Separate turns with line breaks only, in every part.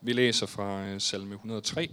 Vi læser fra salme 103.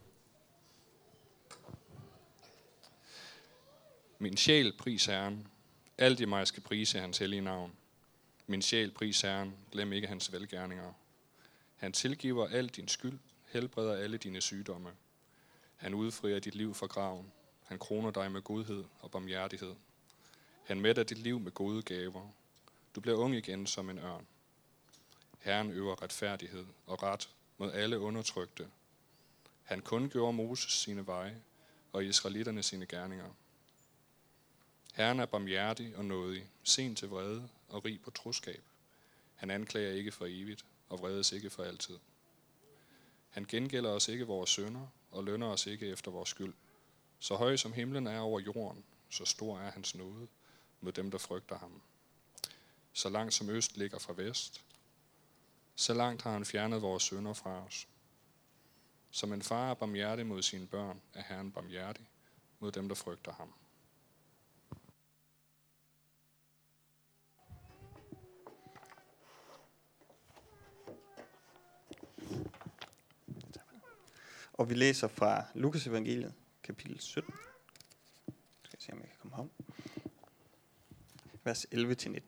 Min sjæl, pris Herren. Alt i mig skal prise hans hellige navn. Min sjæl, pris Herren. Glem ikke hans velgerninger. Han tilgiver al din skyld, helbreder alle dine sygdomme. Han udfrier dit liv fra graven. Han kroner dig med godhed og barmhjertighed. Han mætter dit liv med gode gaver. Du bliver ung igen som en ørn. Herren øver retfærdighed og ret mod alle undertrykte. Han kundgjorde Moses sine veje og israelitterne sine gerninger. Herren er barmhjertig og nådig, sen til vrede og rig på troskab. Han anklager ikke for evigt og vredes ikke for altid. Han gengælder os ikke vores synder og lønner os ikke efter vores skyld. Så høj som himlen er over jorden, så stor er hans nåde mod dem, der frygter ham. Så langt som øst ligger fra vest, så langt har han fjernet vores synder fra os. Som en far er barmhjertig mod sine børn, er Herren barmhjertig mod dem, der frygter ham.
Og vi læser fra Lukas evangeliet, kapitel 17. Skal jeg se, om jeg kan komme om. Vers 11-19.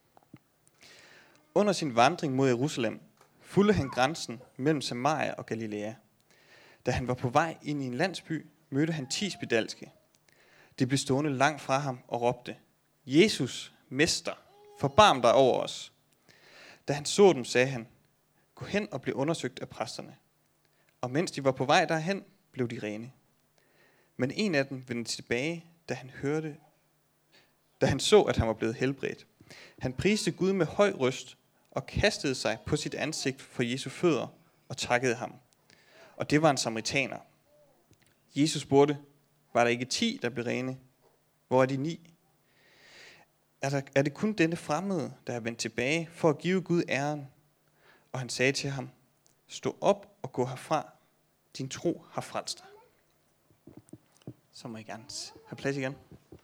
Under sin vandring mod Jerusalem fulgte han grænsen mellem Samaria og Galilea. Da han var på vej ind i en landsby, mødte han 10 spedalske. De blev stående langt fra ham og råbte: Jesus, mester, forbarm dig over os. Da han så dem, sagde han: Gå hen og bliv undersøgt af præsterne. Og mens de var på vej derhen, blev de rene. Men en af dem vendte tilbage, da han så, at han var blevet helbredt. Han priste Gud med høj røst og kastede sig på sit ansigt for Jesu fødder og takkede ham. Og det var en samaritaner. Jesus spurgte: Var der ikke 10, der blev rene? Hvor er de 9? Er det kun denne fremmede, der er vendt tilbage for at give Gud æren? Og han sagde til ham: Stå op og gå herfra. Din tro har frelst dig. Så må I gerne have plads igen.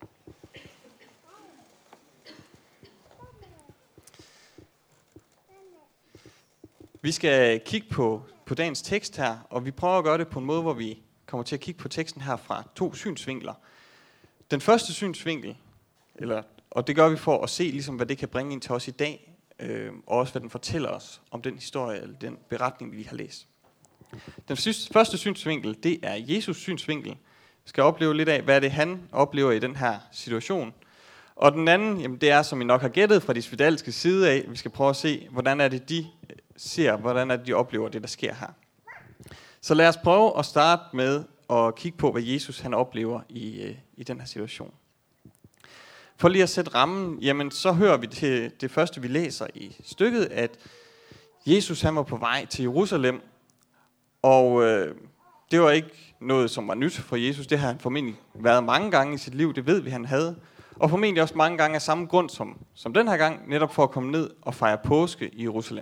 Vi skal kigge på dagens tekst her, og vi prøver at gøre det på en måde, hvor vi kommer til at kigge på teksten her fra 2 synsvinkler. Den første synsvinkel, og det gør vi for at se, ligesom, hvad det kan bringe ind til os i dag, og også hvad den fortæller os om den historie, eller den beretning, vi lige har læst. Den første synsvinkel, det er Jesus synsvinkel. Vi skal opleve lidt af, hvad det han oplever i den her situation. Og den anden, jamen, det er, som I nok har gættet fra de spedalske side af, vi skal prøve at se, hvordan er det, de ser, hvordan er det, de oplever det, der sker her. Så lad os prøve at starte med at kigge på, hvad Jesus han oplever i den her situation. For lige at sætte rammen, jamen så hører vi til det første, vi læser i stykket, at Jesus han var på vej til Jerusalem, og det var ikke noget, som var nyt for Jesus. Det har han formentlig været mange gange i sit liv, det ved vi, han havde. Og formentlig også mange gange af samme grund som den her gang, netop for at komme ned og fejre påske i Jerusalem.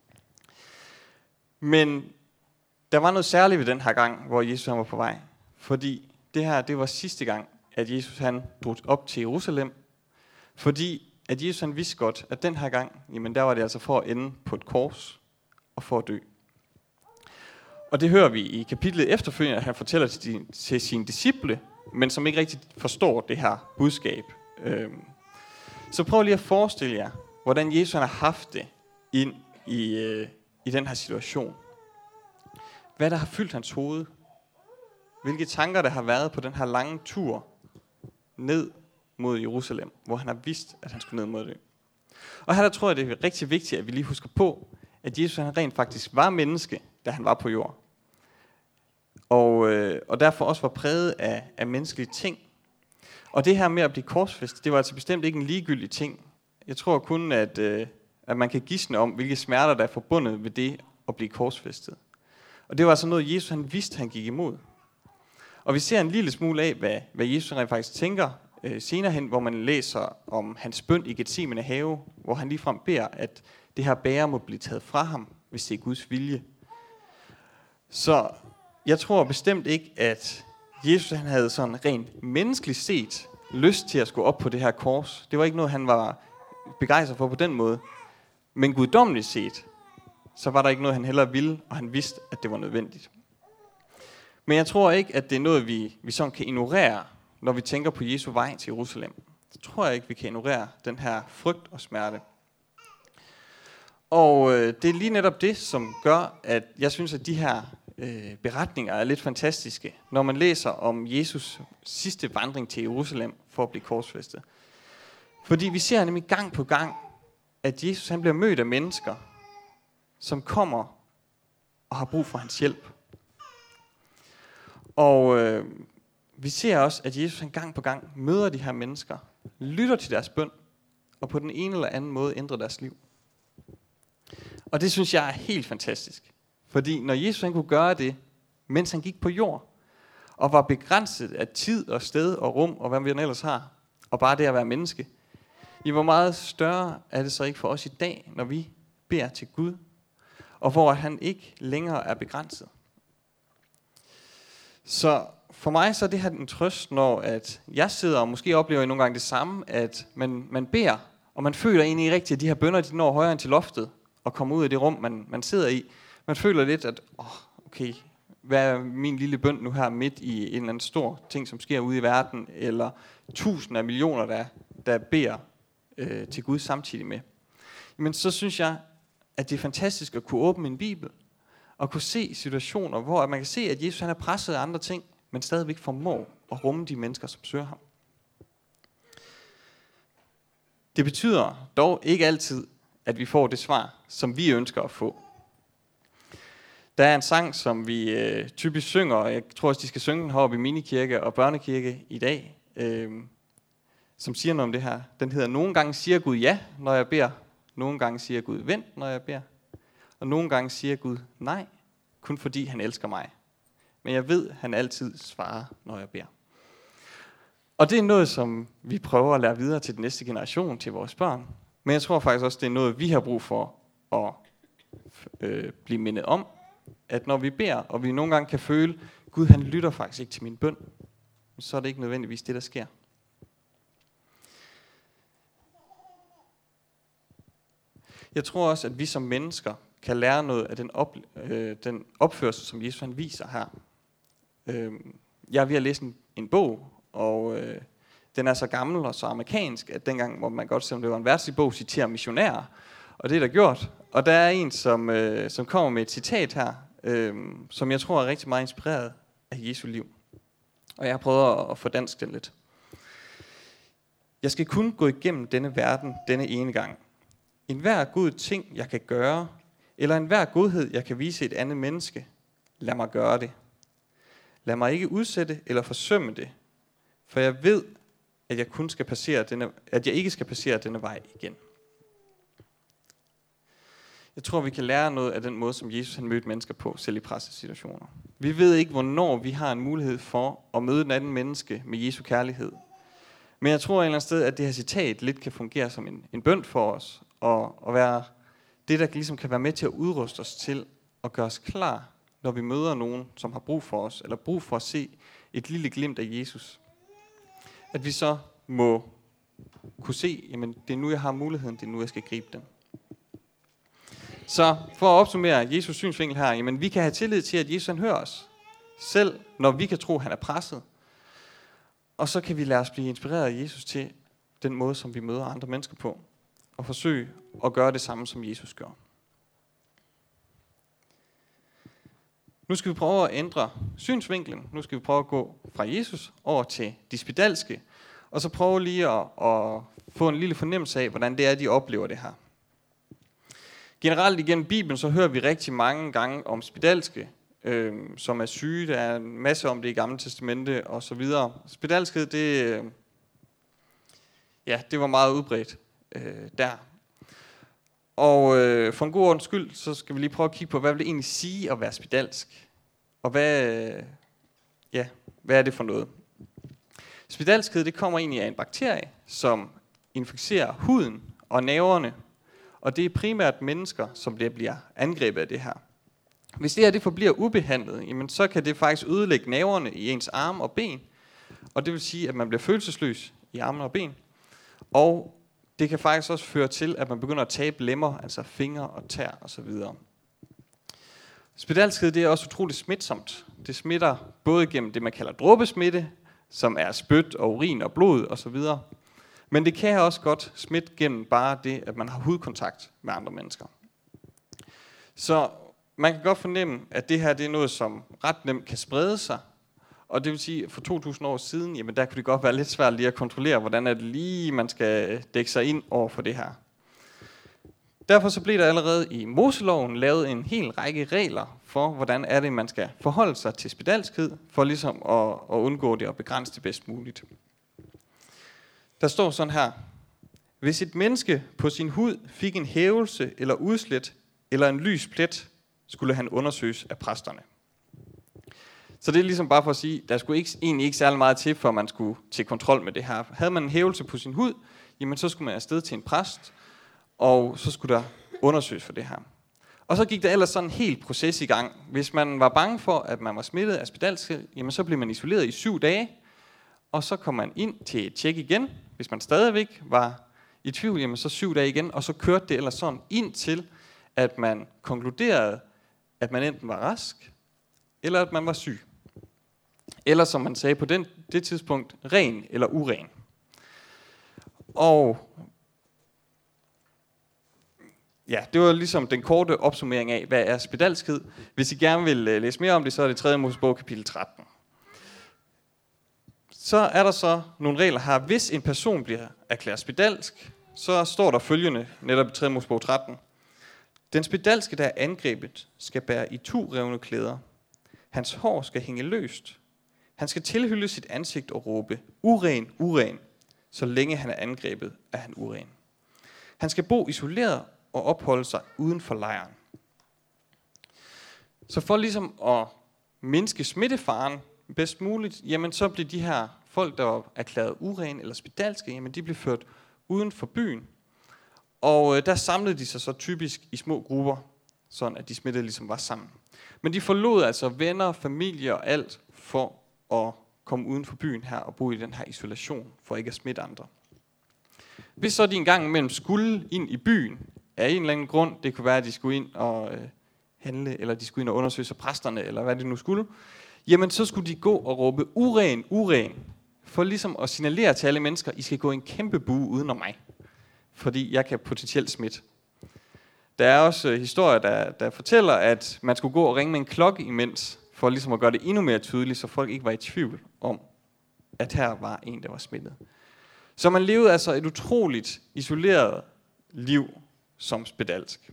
Men der var noget særligt ved den her gang, hvor Jesus han var på vej. Fordi det var sidste gang, at Jesus han drog op til Jerusalem. Fordi at Jesus han vidste godt, at den her gang, jamen der var det altså for at ende på et kors og for at dø. Og det hører vi i kapitlet efterfølgende, at han fortæller til sine disciple, men som ikke rigtig forstår det her budskab. Så prøv lige at forestille jer, hvordan Jesus han har haft det ind i den her situation. Hvad der har fyldt hans hoved. Hvilke tanker der har været på den her lange tur ned mod Jerusalem, hvor han har vidst, at han skulle ned mod det. Og her der tror jeg, det er rigtig vigtigt, at vi lige husker på, at Jesus han rent faktisk var menneske, da han var på jord. Og derfor også var præget af menneskelige ting. Og det her med at blive korsfæstet, det var altså bestemt ikke en ligegyldig ting. Jeg tror kun, at man kan gisne om, hvilke smerter, der er forbundet ved det at blive korsfæstet. Og det var altså noget, Jesus han vidste, han gik imod. Og vi ser en lille smule af, hvad Jesus rent faktisk tænker senere hen, hvor man læser om hans bøn i Getsemane have, hvor han ligefrem beder, at det her bæger må blive taget fra ham, hvis det er Guds vilje. Så jeg tror bestemt ikke, at Jesus han havde sådan rent menneskeligt set lyst til at skulle op på det her kors. Det var ikke noget, han var begejstret for på den måde. Men guddommeligt set, så var der ikke noget, han hellere ville, og han vidste, at det var nødvendigt. Men jeg tror ikke, at det er noget, vi sådan kan ignorere, når vi tænker på Jesu vej til Jerusalem. Så tror jeg ikke, vi kan ignorere den her frygt og smerte. Og det er lige netop det, som gør, at jeg synes, at de her beretninger er lidt fantastiske, når man læser om Jesus sidste vandring til Jerusalem for at blive korsfæstet. Fordi vi ser nemlig gang på gang, at Jesus han bliver mødt af mennesker, som kommer og har brug for hans hjælp. Og vi ser også, at Jesus han gang på gang møder de her mennesker, lytter til deres bøn, og på den ene eller anden måde ændrer deres liv. Og det synes jeg er helt fantastisk. Fordi når Jesus han kunne gøre det, mens han gik på jord, og var begrænset af tid og sted og rum, og hvad vi ellers har, og bare det at være menneske, hvor meget større er det så ikke for os i dag, når vi beder til Gud, og hvor han ikke længere er begrænset. Så for mig så er det her en trøst, når at jeg sidder og måske oplever nogle gange det samme, at man beder, og man føler egentlig rigtigt, at de her bønner de når højere end til loftet, og kommer ud af det rum, man sidder i. Man føler lidt, at okay, hvad er min lille bøn nu her midt i en eller anden stor ting, som sker ude i verden, eller tusinder af millioner, der beder til Gud samtidig med. Men så synes jeg, at det er fantastisk at kunne åbne en bibel, og kunne se situationer, hvor man kan se, at Jesus han er presset af andre ting, men stadigvæk formår at rumme de mennesker, som søger ham. Det betyder dog ikke altid, at vi får det svar, som vi ønsker at få. Der er en sang, som vi typisk synger, og jeg tror også, de skal synge den heroppe i minikirke og børnekirke i dag, som siger noget om det her. Den hedder, nogle gange siger Gud ja, når jeg beder. Nogle gange siger Gud vent, når jeg beder. Og nogle gange siger Gud nej, kun fordi han elsker mig. Men jeg ved, han altid svarer, når jeg beder. Og det er noget, som vi prøver at lære videre til den næste generation, til vores børn. Men jeg tror faktisk også, det er noget, vi har brug for at blive mindet om. At når vi beder, og vi nogle gange kan føle, Gud han lytter faktisk ikke til min bøn, så er det ikke nødvendigvis det, der sker. Jeg tror også, at vi som mennesker kan lære noget af den opførsel, som Jesus han viser her. Jeg er ved at læse en bog, og den er så gammel og så amerikansk, at dengang, hvor man godt, selvom det var en verdslig bog, citerer missionærer, og det er der gjort. Og der er en, som kommer med et citat her, som jeg tror er rigtig meget inspireret af Jesu liv. Og jeg har prøvet at fordanske den lidt. Jeg skal kun gå igennem denne verden denne ene gang. En hver god ting, jeg kan gøre, eller en hver godhed, jeg kan vise et andet menneske, lad mig gøre det. Lad mig ikke udsætte eller forsømme det, for jeg ved, at jeg ikke skal passere denne vej igen. Jeg tror, vi kan lære noget af den måde, som Jesus han mødte mennesker på, selv i pressesituationer. Vi ved ikke, hvornår vi har en mulighed for at møde den anden menneske med Jesu kærlighed. Men jeg tror et eller andet sted, at det her citat lidt kan fungere som en bøn for os, og være det, der ligesom kan være med til at udruste os til at gøre os klar, når vi møder nogen, som har brug for os, eller brug for at se et lille glimt af Jesus. At vi så må kunne se, jamen det er nu, jeg har muligheden, det er nu, jeg skal gribe den. Så for at opsummere Jesus synsvinkel her, jamen vi kan have tillid til, at Jesus han hører os, selv når vi kan tro, at han er presset. Og så kan vi lade os blive inspireret af Jesus til den måde, som vi møder andre mennesker på, og forsøge at gøre det samme, som Jesus gør. Nu skal vi prøve at ændre synsvinklen. Nu skal vi prøve at gå fra Jesus over til de spedalske, og så prøve lige at få en lille fornemmelse af, hvordan det er, de oplever det her. Generelt igennem Bibelen, så hører vi rigtig mange gange om spedalske, som er syge. Der er en masse om det i Gamle Testamente og så videre. Spedalskhed, det var meget udbredt der. Og for en god ordens skyld, så skal vi lige prøve at kigge på, hvad vil det egentlig sige at være spedalsk? Og hvad er det for noget? Spedalskhed, det kommer egentlig af en bakterie, som inficerer huden og nerverne. Og det er primært mennesker, som bliver angrebet af det her. Hvis det her det forbliver ubehandlet, jamen så kan det faktisk ødelægge nerverne i ens arme og ben. Og det vil sige, at man bliver følelsesløs i armene og ben. Og det kan faktisk også føre til, at man begynder at tabe lemmer, altså fingre og tær osv. Spedalskhed, det er også utroligt smitsomt. Det smitter både gennem det, man kalder dråbesmitte, som er spyt og urin og blod osv. Men det kan også godt smitte gennem bare det, at man har hudkontakt med andre mennesker. Så man kan godt fornemme, at det her det er noget, som ret nemt kan sprede sig. Og det vil sige, at for 2000 år siden, jamen der kunne det godt være lidt svært lige at kontrollere, hvordan er det lige, man skal dække sig ind over for det her. Derfor så blev der allerede i Moseloven lavet en hel række regler for, hvordan er det, man skal forholde sig til spedalskhed, for ligesom at undgå det og begrænse det bedst muligt. Der står sådan her: hvis et menneske på sin hud fik en hævelse eller udslæt eller en lys plet, skulle han undersøges af præsterne. Så det er ligesom bare for at sige, der skulle egentlig ikke særlig meget til, for man skulle til kontrol med det her. Havde man en hævelse på sin hud, jamen så skulle man afsted til en præst, og så skulle der undersøges for det her. Og så gik der ellers sådan en hel proces i gang. Hvis man var bange for, at man var smittet af spedalskhed, jamen så blev man isoleret i 7 dage, og så kom man ind til et tjek igen. Hvis man stadigvæk var i tvivl, jamen så 7 dage igen, og så kørte det ellers sådan indtil, at man konkluderede, at man enten var rask, eller at man var syg. Eller som man sagde på det tidspunkt, ren eller uren. Og ja, det var ligesom den korte opsummering af, hvad er spedalskhed. Hvis I gerne vil læse mere om det, så er det 3. Mosebog kapitel 13. Så er der så nogle regler her. Hvis en person bliver erklæret spedalsk, så står der følgende, netop i 3. Mosebog 13. Den spedalske, der er angrebet, skal bære iturevne klæder. Hans hår skal hænge løst. Han skal tilhylde sit ansigt og råbe, uren, uren, så længe han er angrebet, er han uren. Han skal bo isoleret og opholde sig uden for lejren. Så for ligesom at mindske smittefaren bedst muligt, jamen så blev de her folk, der var erklæret uren eller spedalske, jamen de blev ført uden for byen. Og der samlede de sig så typisk i små grupper, sådan at de smittede ligesom var sammen. Men de forlod altså venner, familie og alt for at komme uden for byen her og bo i den her isolation, for ikke at smitte andre. Hvis så de en gang imellem skulle ind i byen, af en eller anden grund, det kunne være, at de skulle ind og handle, eller de skulle ind og undersøge sig præsterne, eller hvad det nu skulle, jamen så skulle de gå og råbe, uren, uren, for ligesom at signalere til alle mennesker, I skal gå en kæmpe bue udenom mig, fordi jeg kan potentielt smitte. Der er også historier, der fortæller, at man skulle gå og ringe med en klokke imens, for ligesom at gøre det endnu mere tydeligt, så folk ikke var i tvivl om, at her var en, der var smittet. Så man levede altså et utroligt isoleret liv som spedalsk.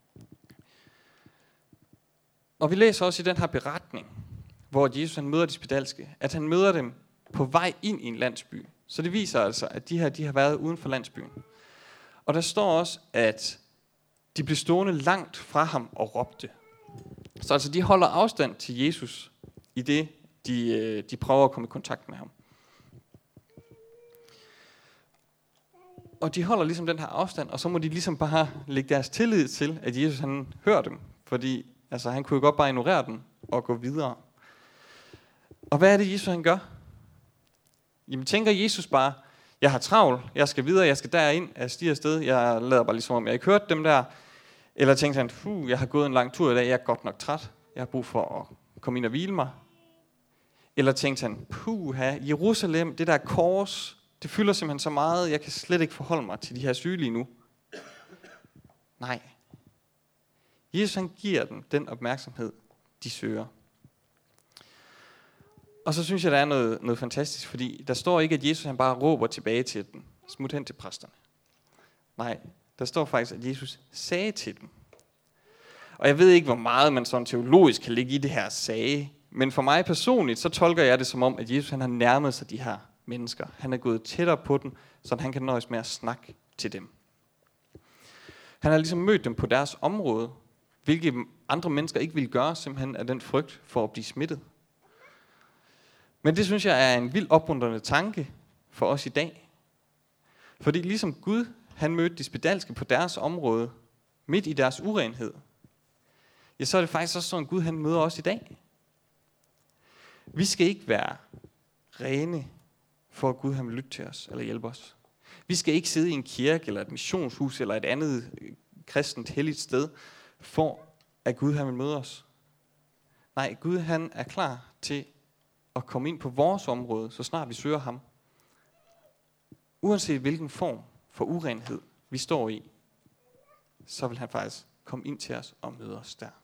Og vi læser også i den her beretning, hvor Jesus han møder de spedalske, at han møder dem på vej ind i en landsby. Så det viser altså, at de har været uden for landsbyen. Og der står også, at de blev stående langt fra ham og råbte. Så altså de holder afstand til Jesus, i det de prøver at komme i kontakt med ham. Og de holder ligesom den her afstand, og så må de ligesom bare lægge deres tillid til, at Jesus han hører dem. Fordi altså, han kunne jo godt bare ignorere dem og gå videre. Og hvad er det, Jesus han gør? Jamen tænker Jesus bare, jeg har travlt, jeg skal videre, jeg skal derind, jeg stiger afsted, jeg lader bare ligesom om, jeg ikke hørte dem der. Eller tænkte han, jeg har gået en lang tur i dag, jeg er godt nok træt, jeg har brug for at komme ind og hvile mig. Eller tænkte han, Jerusalem, det der kors, det fylder simpelthen så meget, jeg kan slet ikke forholde mig til de her sygelige nu. Nej. Jesus han giver dem den opmærksomhed, de søger. Og så synes jeg, der er noget fantastisk, fordi der står ikke, at Jesus han bare råber tilbage til dem. Smut hen til præsterne. Nej, der står faktisk, at Jesus sagde til dem. Og jeg ved ikke, hvor meget man sådan teologisk kan ligge i det her sagde, men for mig personligt, så tolker jeg det som om, at Jesus han har nærmet sig de her mennesker. Han er gået tættere på dem, så han kan nøjes med at snakke til dem. Han har ligesom mødt dem på deres område, hvilket andre mennesker ikke ville gøre, simpelthen af den frygt for at blive smittet. Men det synes jeg er en vild opmuntrende tanke for os i dag. Fordi ligesom Gud, han mødte de spedalske på deres område, midt i deres urenhed, ja, så er det faktisk også sådan, Gud han møder os i dag. Vi skal ikke være rene, for at Gud han vil lytte til os eller hjælpe os. Vi skal ikke sidde i en kirke eller et missionshus eller et andet kristent helligt sted, for at Gud han vil møde os. Nej, Gud han er klar til at komme ind på vores område, så snart vi søger ham. Uanset hvilken form for urenhed vi står i, så vil han faktisk komme ind til os og møde os der.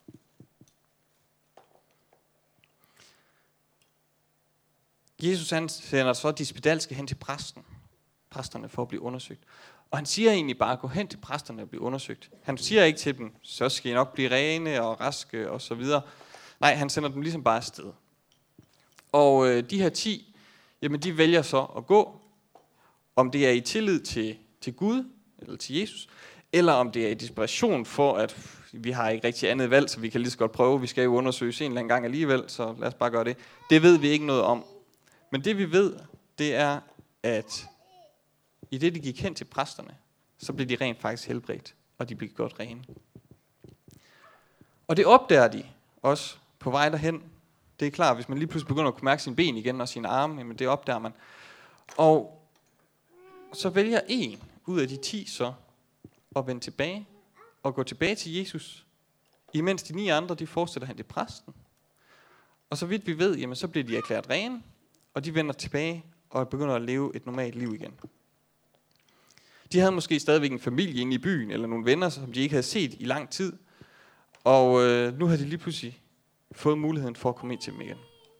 Jesus han sender så de spedalske hen til præsterne for at blive undersøgt. Og han siger egentlig bare, gå hen til præsterne og blive undersøgt. Han siger ikke til dem, så skal I nok blive rene og raske og så videre. Nej, han sender dem ligesom bare afsted. Og de her 10, jamen de vælger så at gå, om det er i tillid til Gud, eller til Jesus, eller om det er i desperation for, at vi har ikke rigtig andet valg, så vi kan lige så godt prøve. Vi skal jo undersøges en eller anden gang alligevel, så lad os bare gøre det. Det ved vi ikke noget om. Men det vi ved, det er, at i det de gik hen til præsterne, så blev de rent faktisk helbredt, og de blev gjort rene. Og det opdager de også på vej derhen. Det er klart, hvis man lige pludselig begynder at kunne mærke sine ben igen og sine arme, jamen det opdager man. Og så vælger en ud af de 10 så at vende tilbage og gå tilbage til Jesus, imens de 9 andre, de fortsætter hen til præsten. Og så vidt vi ved, jamen så bliver de erklæret rene, og de vender tilbage og begynder at leve et normalt liv igen. De havde måske stadigvæk en familie inde i byen, eller nogle venner, som de ikke havde set i lang tid. Og nu har de lige pludselig fået muligheden for at komme ind til dem igen.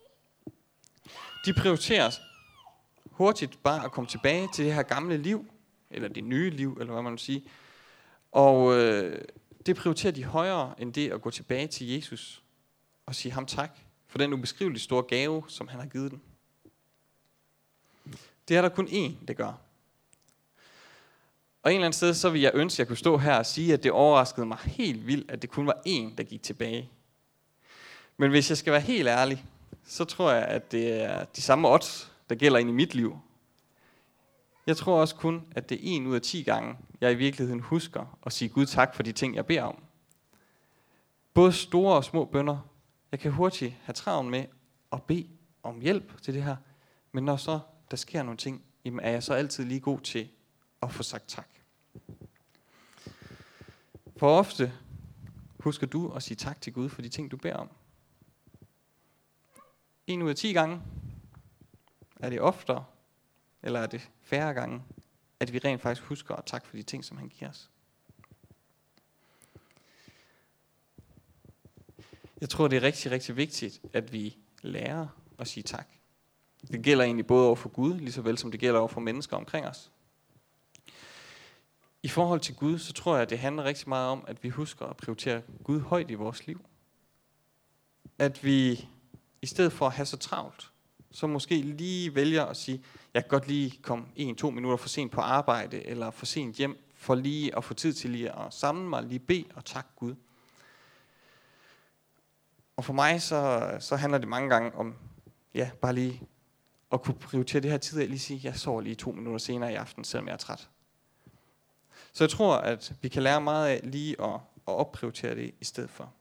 De prioriterer hurtigt bare at komme tilbage til det her gamle liv, eller det nye liv, eller hvad man vil sige. Og det prioriterer de højere end det at gå tilbage til Jesus og sige ham tak for den ubeskriveligt store gave, som han har givet dem. Det er der kun én, der gør. Og en eller anden sted, så vil jeg ønske, at jeg kunne stå her og sige, at det overraskede mig helt vildt, at det kun var én, der gik tilbage. Men hvis jeg skal være helt ærlig, så tror jeg, at det er de samme odds, der gælder ind i mit liv. Jeg tror også kun, at det er 1 ud af 10 gange, jeg i virkeligheden husker at sige Gud tak for de ting, jeg beder om. Både store og små bønner. Jeg kan hurtigt have travlt med at bede om hjælp til det her. Men når så der sker nogle ting, jamen er jeg så altid lige god til at få sagt tak. For ofte husker du at sige tak til Gud for de ting, du beder om. 1 ud af 10 gange. Er det oftere, eller er det færre gange, at vi rent faktisk husker at takke for de ting, som han giver os? Jeg tror, det er rigtig, rigtig vigtigt, at vi lærer at sige tak. Det gælder egentlig både over for Gud, lige så vel som det gælder over for mennesker omkring os. I forhold til Gud, så tror jeg, at det handler rigtig meget om, at vi husker at prioritere Gud højt i vores liv. At vi i stedet for at have så travlt, så måske lige vælger at sige, jeg kan godt lige komme 1-2 minutter for sent på arbejde, eller for sent hjem, for lige at få tid til lige at samle mig, lige bede og takke Gud. Og for mig så handler det mange gange om, bare lige at kunne prioritere det her tid, at lige sige, jeg sover lige 2 minutter senere i aften, selvom jeg er træt. Så jeg tror, at vi kan lære meget af lige at opprioritere det i stedet for.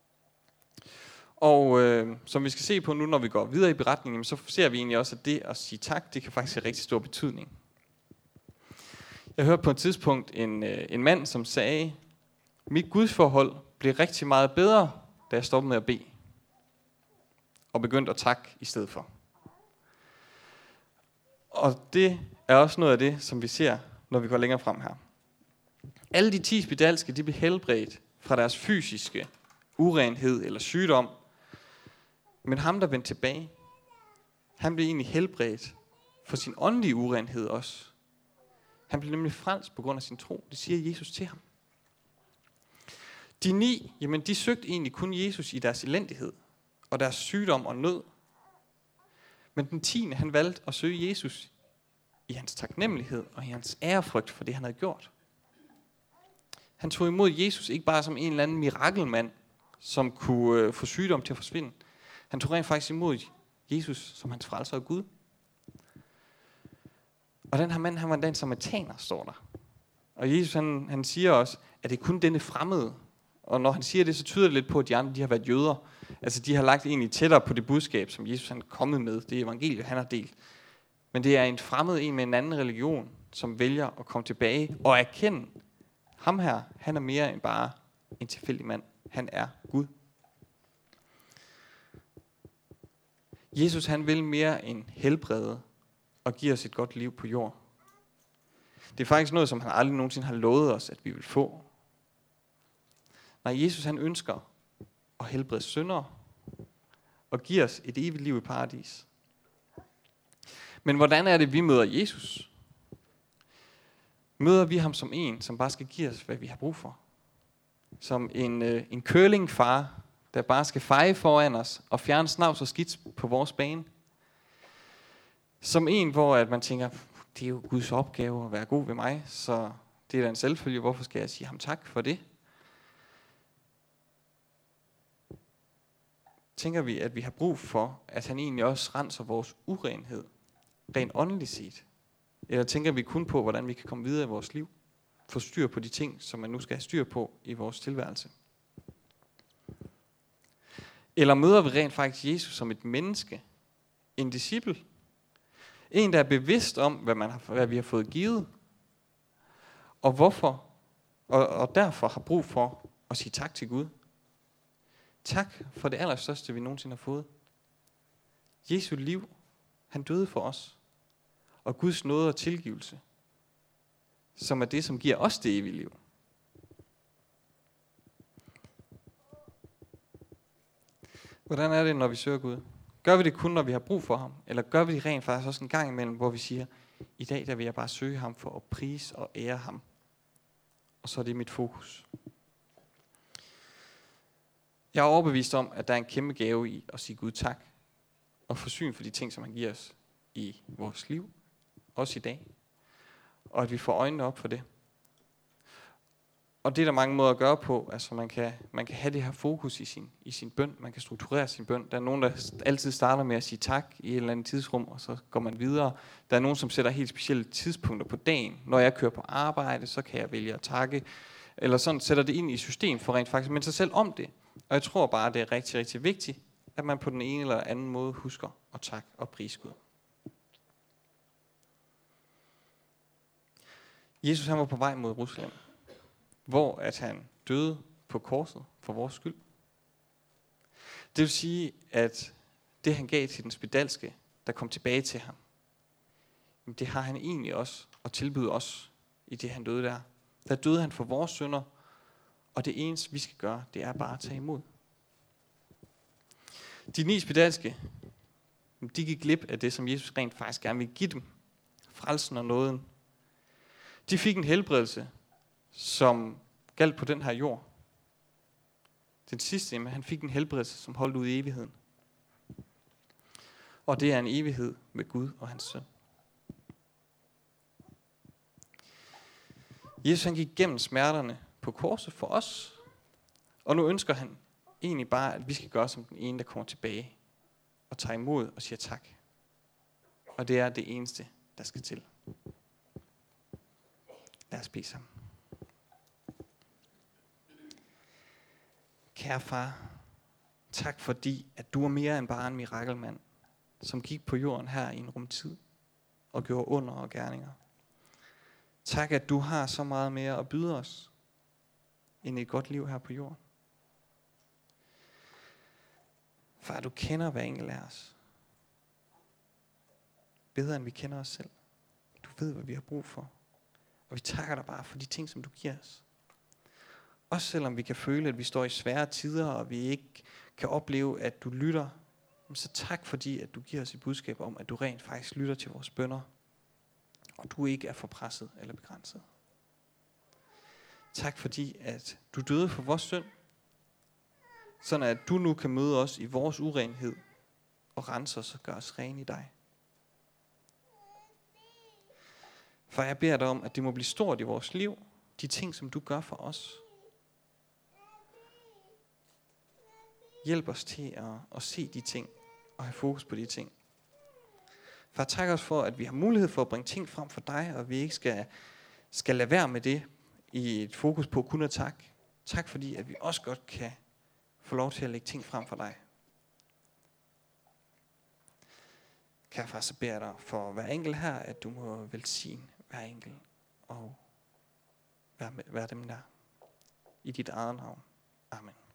Og som vi skal se på nu, når vi går videre i beretningen, så ser vi egentlig også, at det at sige tak, det kan faktisk have rigtig stor betydning. Jeg hørte på et tidspunkt en mand, som sagde, mit gudsforhold blev rigtig meget bedre, da jeg stoppede med at bede. Og begyndte at takke i stedet for. Og det er også noget af det, som vi ser, når vi går længere frem her. Alle de 10 spedalske, de blev helbredt fra deres fysiske urenhed eller sygdom. Men ham, der vendte tilbage, han blev egentlig helbredt for sin åndelige urenhed også. Han blev nemlig frelst på grund af sin tro. Det siger Jesus til ham. De 9, jamen de søgte egentlig kun Jesus i deres elendighed og deres sygdom og nød. Men den 10, han valgte at søge Jesus i hans taknemmelighed og i hans ærefrygt for det, han havde gjort. Han tog imod Jesus ikke bare som en eller anden mirakelmand, som kunne få sygdom til at forsvinde. Han tog rent faktisk imod Jesus som hans frelser og Gud. Og den her mand, han var den samaritaner, står der. Og Jesus, han siger også, at det er kun denne fremmede. Og når han siger det, så tyder det lidt på, at de andre, de har været jøder. Altså, de har lagt egentlig tættere på det budskab, som Jesus han er kommet med. Det evangeliet, han har delt. Men det er en fremmed en med en anden religion, som vælger at komme tilbage og erkende, ham her, han er mere end bare en tilfældig mand. Han er Gud. Jesus han vil mere end helbrede og give os et godt liv på jord. Det er faktisk noget, som han aldrig nogensinde har lovet os, at vi vil få. Nej, Jesus han ønsker at helbrede syndere og give os et evigt liv i paradis. Men hvordan er det, vi møder Jesus? Møder vi ham som en, som bare skal give os, hvad vi har brug for? Som en curlingfar, der bare skal feje foran os og fjerne snavs og skidt på vores bane? Som en, hvor at man tænker, det er jo Guds opgave at være god ved mig, så det er da en selvfølge, hvorfor skal jeg sige ham tak for det? Tænker vi, at vi har brug for, at han egentlig også renser vores urenhed, rent åndeligt set? Eller tænker vi kun på, hvordan vi kan komme videre i vores liv? Få styr på de ting, som man nu skal have styr på i vores tilværelse? Eller møder vi rent faktisk Jesus som et menneske? En disciple? En, der er bevidst om, hvad vi har fået givet? Og hvorfor? Og derfor har brug for at sige tak til Gud. Tak for det allerstørste, vi nogensinde har fået. Jesu liv, han døde for os. Og Guds nåde og tilgivelse, som er det, som giver os det evige liv. Hvordan er det, når vi søger Gud? Gør vi det kun, når vi har brug for ham? Eller gør vi det rent faktisk også en gang imellem, hvor vi siger, i dag der vil jeg bare søge ham for at prise og ære ham. Og så er det mit fokus. Jeg er overbevist om, at der er en kæmpe gave i at sige Gud tak. Og få syn for de ting, som han giver os i vores liv. Også i dag. Og at vi får øjnene op for det. Og det er der mange måder at gøre på. Altså man kan have det her fokus i sin bøn. Man kan strukturere sin bøn. Der er nogen, der altid starter med at sige tak i et eller andet tidsrum, og så går man videre. Der er nogen, som sætter helt specielle tidspunkter på dagen. Når jeg kører på arbejde, så kan jeg vælge at takke. Eller sådan sætter det ind i system for rent faktisk, men sig selv om det. Og jeg tror bare, det er rigtig, rigtig vigtigt, at man på den ene eller anden måde husker at takke og prise Gud. Jesus han var på vej mod Jerusalem, hvor at han døde på korset for vores skyld. Det vil sige, at det han gav til den spedalske, der kom tilbage til ham, det har han egentlig også at tilbyde os i det han døde der. Der døde han for vores synder, og det eneste vi skal gøre, det er bare at tage imod. De 9 spedalske, de gik glip af det, som Jesus rent faktisk gerne ville give dem. Frelsen og nåden. De fik en helbredelse, som galt på den her jord. Den sidste, han fik en helbredelse, som holdt ud i evigheden. Og det er en evighed med Gud og hans søn. Jesus han gik gennem smerterne på korset for os. Og nu ønsker han egentlig bare, at vi skal gøre som den ene, der kommer tilbage og tager imod og siger tak. Og det er det eneste, der skal til. Lad os bede sammen. Kære far, tak fordi, at du er mere end bare en mirakelmand, som gik på jorden her i en rumtid og gjorde under og gerninger. Tak, at du har så meget mere at byde os end et godt liv her på jorden. Far, du kender hver enkelt af os. Bedre end vi kender os selv. Du ved, hvad vi har brug for. Og vi takker dig bare for de ting, som du giver os. Også selvom vi kan føle, at vi står i svære tider, og vi ikke kan opleve, at du lytter. Så tak fordi, at du giver os et budskab om, at du rent faktisk lytter til vores bønner. Og du ikke er for presset eller begrænset. Tak fordi, at du døde for vores synd. Sådan at du nu kan møde os i vores urenhed og rense os og gøre os rene i dig. For jeg beder dig om, at det må blive stort i vores liv, de ting, som du gør for os. Hjælp os til at se de ting og have fokus på de ting. Far, tak os for, at vi har mulighed for at bringe ting frem for dig, og vi ikke skal lade være med det i et fokus på kun at takke. Tak fordi, at vi også godt kan få lov til at lægge ting frem for dig. Kære far, så beder jeg dig for hver enkelt her, at du må velsigne hver enkelt og være dem der i dit eget navn. Amen.